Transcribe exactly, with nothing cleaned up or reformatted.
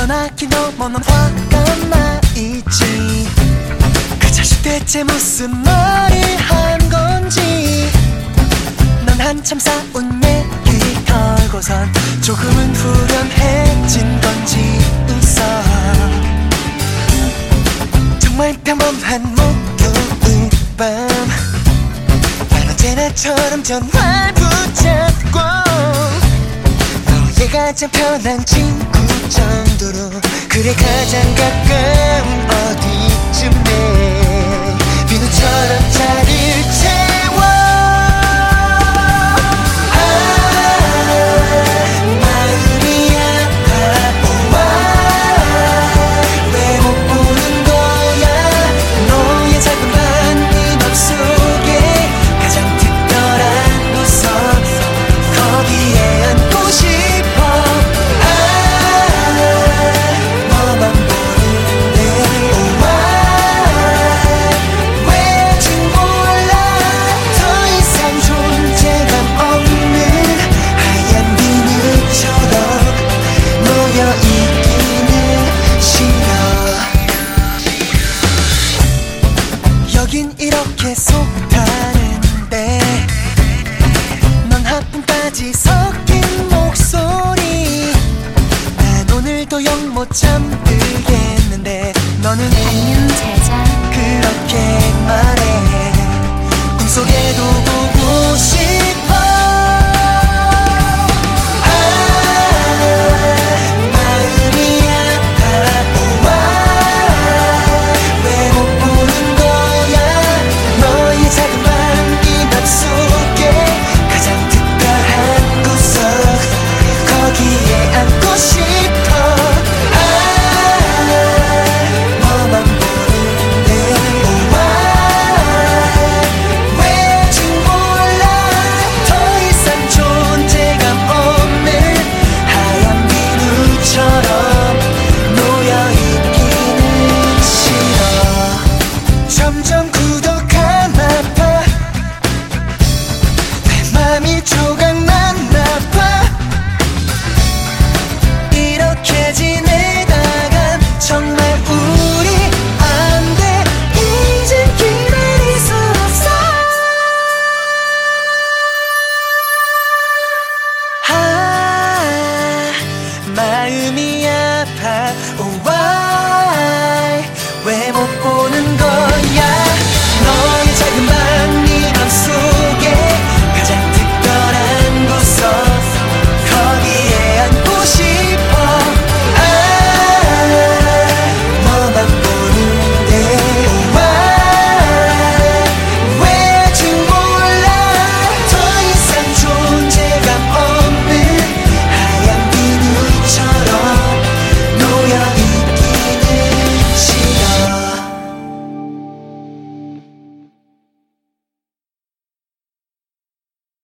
전화기도 뭐 넌 화가 나 있지. 그 자식 대체 무슨 말을 한 건지. 넌 한참 싸운 얘기 털고선 조금은 후련해진 건지 웃어. 정말 평범한 목요일 밤 난 언제나처럼 전화를 붙잡고 너의 가장 편한 친구 정도로. 그래 가장 가까운 어디쯤에 비누처럼 자리를 채